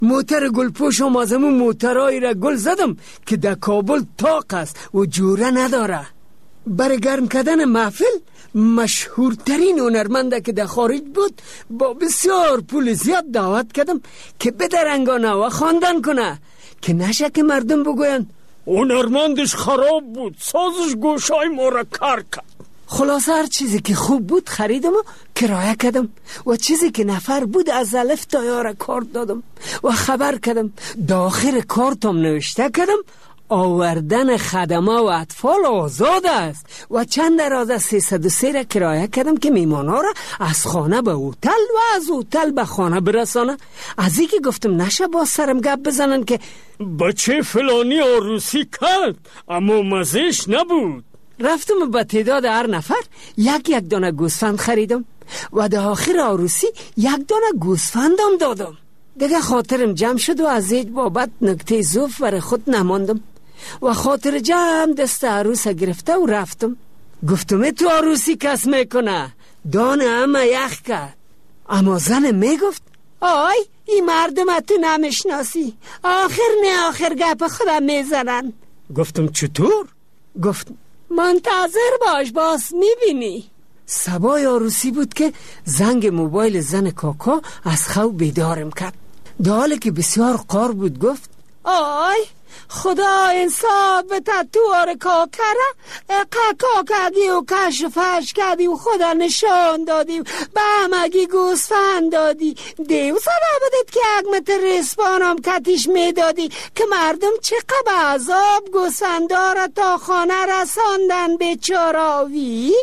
موتر گلپوش و مازمون موترایی را گل زدم که در کابل طاق است و جوره نداره. برای گرم کردن محفل مشهورترین هنرمنده که در خارج بود با بسیار پول زیاد دعوت کردم که بدرنگانه و خواندن کنه که نشه که مردم بگوین هنرمندش خراب بود، سازش گوشای ما را کار کرد. خلاصه هر چیزی که خوب بود خریدم و کرایه کردم و چیزی که نفر بود از الف تا یا را کارت دادم و خبر کردم. داخل کارتم نوشته کردم آوردن خدمه و اطفال آزاد است و چند درازه 303 را کرایه کردم که میمانا را از خانه به هتل و از هتل به خانه برسانه. از این که گفتم نشه با سرم گپ بزنن که بچه فلانی عروسی کرد اما مزهش نبود. رفتم به تعداد هر نفر یک دانه گوسفند خریدم و در آخر عروسی یک دانه گوسفندم دادم. دیگه خاطرم جمع شد و از هیچ بابت نکته زوف برای خود نماندم و خاطر جمع دست عروس گرفته و رفتم. گفتم تو عروسی کس میکنه؟ دانه همه یخ کرد. اما زن میگفت آی این مردم تو نمیشناسی، آخر گپ خودم میزنن. گفتم چطور؟ گفت منتظر باش باز میبینی. صبای عروسی بود که زنگ موبایل زن کاکا از خواب بیدارم کرد. در حالی که بسیار قار بود گفت آی خدا انصاف بده تو کاکره کاکگی و کشفش کردی و خدا نشان دادی و به همگی گوسفند دادی. دیو سبب بدید که یک متر رسپانم کتیش میدادی که مردم چقدر عذاب گوسفندارا تا خانه رساندن بیچاراوی.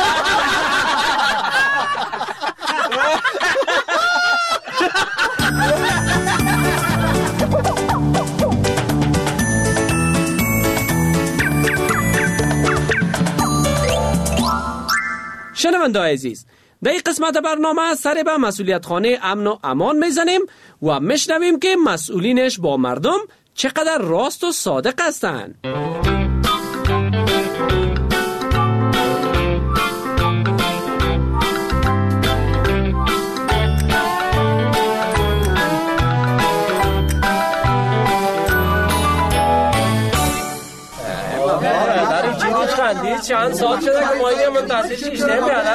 شنونده‌های عزیز، در این قسمت برنامه سر به مسئولیت خانه امن و امان میزنیم و میشنویم که مسئولینش با مردم چقدر راست و صادق هستند. چند سال شده که ما اینه منتظر شیشتیم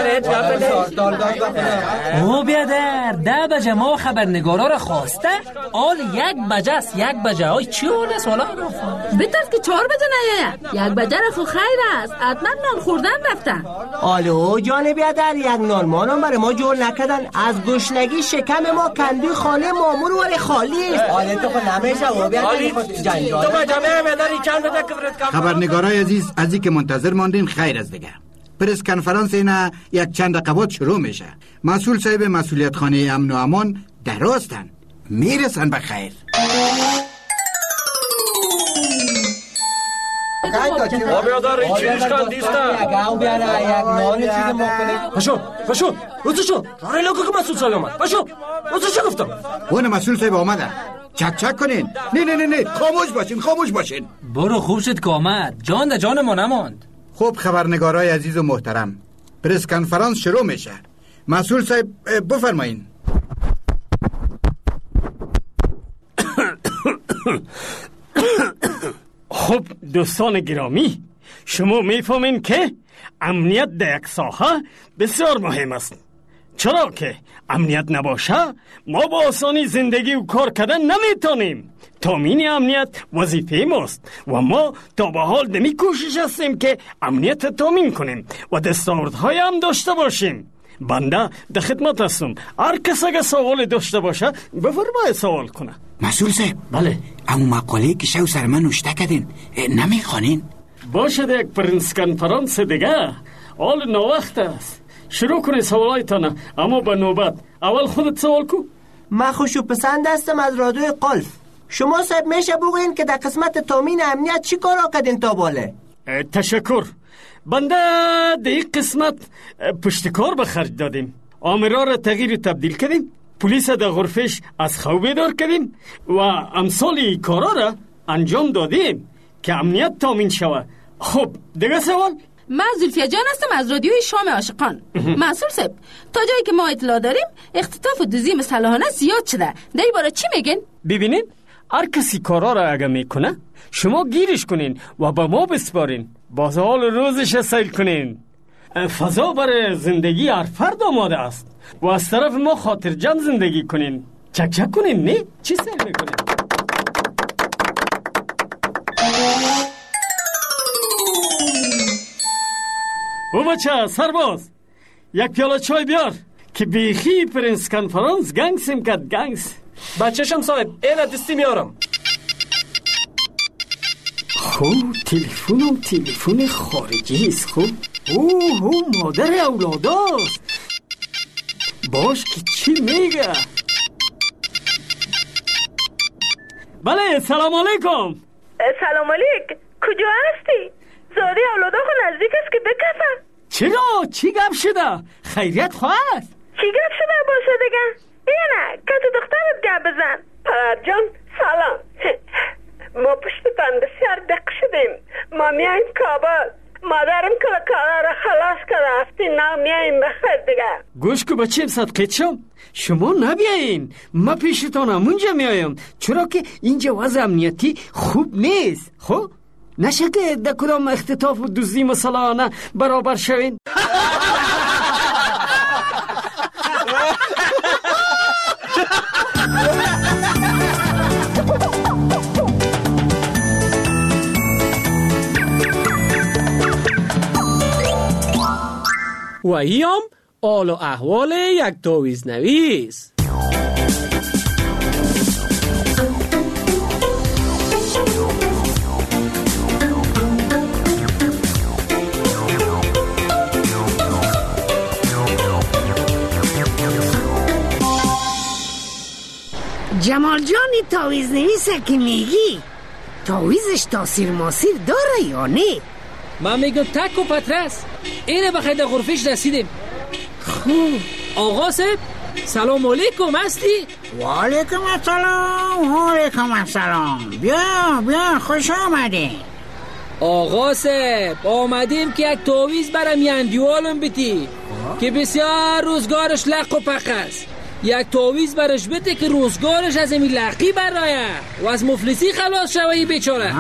بیادر او بیادر 10 بجه ما خبرنگارا را خواسته آل 1 بجه است 1 بجه های چی حاله سالا بیتر که 4 بجه نیه 1 بجه را خو خیر است حتما نان خوردن رفتن. آلو جان بیادر یک نانمانم برای ما جور نکردن از گشنگی شکم ما کندوی خانه مامور ولی خالی است. آلی تو خود نمیشه و بیادر جنجال تو بجمعه بیادر این چند بده کفرت کم. خبرنگارای عزیز از این که منتظر ماندین خیر از دیگه. پرس کنفرانس اینا یک چند دقیقه شروع میشه. مسئول صاحب مسئولیت خانه امن و امان دراستن میرسن به خیر. بیادر این چیزش کندیستن پشو روزشو رای لگو که مسئول صاحب آمد پشو روزشو گفتم اون مسئول صاحب آمده چک کنین. نه خاموش باشین. برو خوب شد که آمد جان ده جان ما نماند. خب خبرنگارای عزیز و محترم پرس کنفرانس شروع میشه. مسئول صاحب بفرمایین. خب دوستان گرامی، شما میفهمین که امنیت در یک ساحه بسیار مهم است. چرا که امنیت نباشه ما با آسانی زندگی و کار کردن نمیتونیم. تامین امنیت وظیفه ماست و ما تا به حال دمی کوشش هستیم که امنیت تامین کنیم و دستاوردهای هم داشته باشیم. بنده در خدمت هستم. هر کس اگه سوال داشته باشه بفرمایید سوال کنه. مسئول صاحب بله اما مقاله که شو سر من نوشته کردین نمیخوانین؟ باشد یک پرنس کنفرانس دیگه حال نوقت است. شروع کنی سوالایتانه اما به نوبت. اول خودت سوال کو. من خوشو پسند هستم از رادیوی قلف. شما صاحب میشه بگوین که در قسمت تامین امنیت چی کارا کردین تا باله؟ تشکر. بنده در این قسمت پشتکار به خرج دادیم. آمرا را تغییر و تبدیل کردیم. پلیس در غرفش از خواب بیدار کردیم و امثال کارا را انجام دادیم که امنیت تامین شود. خب دیگه سوال؟ من زلفیه جان هستم از رادیوی شام عاشقان. مسئول صاحب تا جایی که ما اطلاع داریم اختطاف و دزدی مسلحانه زیاد شده. در این باره چی میگن؟ ببینین هر کسی کارا را اگه میکنه شما گیرش کنین و به ما بسپارین، باز حال روزش سیل کنین. فضا برای زندگی هر فرد آماده است و از طرف ما خاطرجمع زندگی کنین. چک چک کنین، نه؟ چی سیل میکنین؟ او بچه سرباز، یک پیاله چای بیار که بیخی پرنس کنفرانس گنگسیم کد گنگس. بچه‌شم صاحب، اینا دستی میارم. خوب تلفن خارجی است. خوب اوه مادر اولاداست. باش که چی میگه؟ بله سلام علیکم. سلام علیک، کجا هستی؟ زاده اولادا خو نزدیک است که بکفم. چرا؟ چی گپ شده؟ خیریت خواهد؟ چی گپ شده باشه دیگه؟ اینه که تو دخترت گپ بزن. پدر جان سلام. ما پشتتان بسیار دق شدیم. ما میاییم کابل. مادرم که کارا را خلاص کرده هفتی نه میاییم بخیر دیگه. گوش که بچه صدقیت شم شما نبیایین، ما پیشتان همونجا میایم، چرا که اینجا وضع امنیتی خوب نیست. خب نشه که در کدام اختطاف و دزدی مسلحانه برابر شوین. و ایام آل و احوال یک تاویز نویس. جمال جانی تاویز نویسه که میگی تاویزش تاثیر ماسیر داره یا نه؟ من میگم تک و پترس اینه بخیر در غرفش رسیدیم. خوب آقا صاحب سلام علیکم هستی؟ و علیکم السلام. بیا خوش آمدین. آقا صاحب آمدیم که یک تاویز برم یندیوالم بیتی که بسیار روزگارش لق و پق است. یک تاویز برش بده که روزگارش از این لقی برایه و از مفلسی خلاص شوی بیچاره.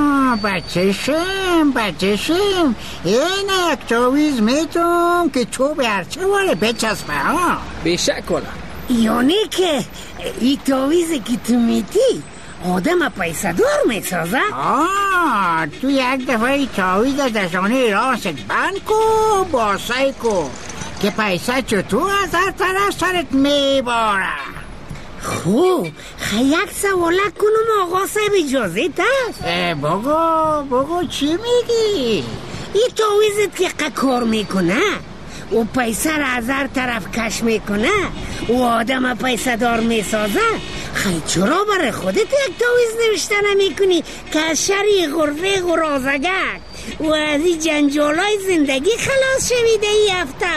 بچه‌شم این یک تاویز میتونم که تو به هرچه واره بچسبه ها. بشک کنم یعنی که این تاویزی که تو میتی آدم پیسه دار میسازه؟ تو یک دفعه تاویز دشانه راست بند کو باسه کو که پیسه چطور از هر طرف سرت میباره. خوب یک سوالک کنم آقا صاحب اجازه هست؟ بگو چی میگی؟ این تاویزت که کار میکنه و پیسه را از هر طرف کش میکنه و آدم پیسه دار میسازه، خیلی چرا برای خودت یک تاویز نوشته نمیکنی که از شری غرفه غرازگک و از این جنجالای زندگی خلاص شویده ای هفته؟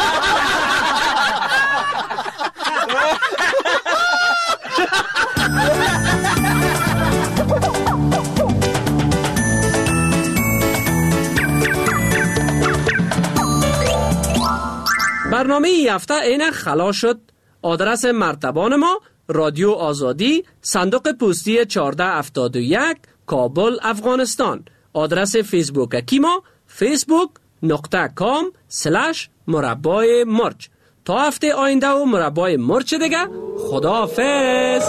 برنامه ای هفته اینه خلاص شد. آدرس مرتبان ما رادیو آزادی، صندوق پستی 1471 کابل افغانستان. آدرس فیسبوک اکی ما facebook.com/مربای مرچ. تا هفته آینده و مربای مرچ دیگه، خداحافظ.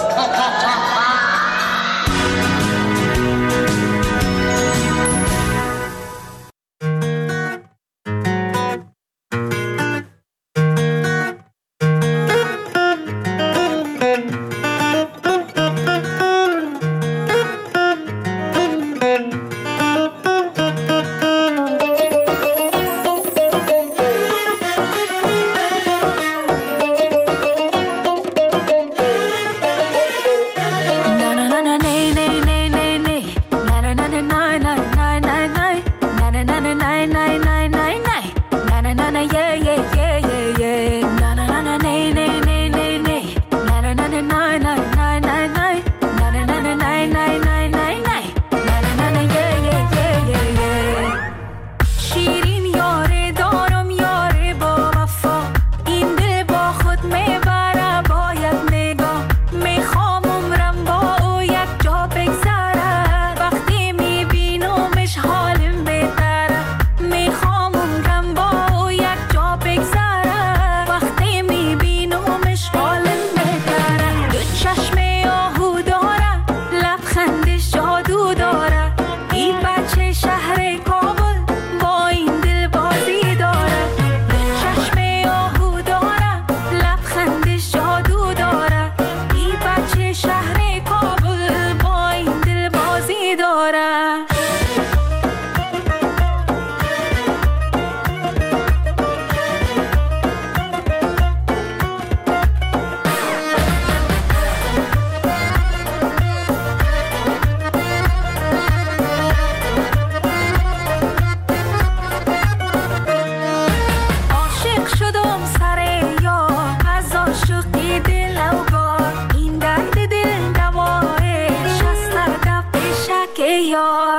یا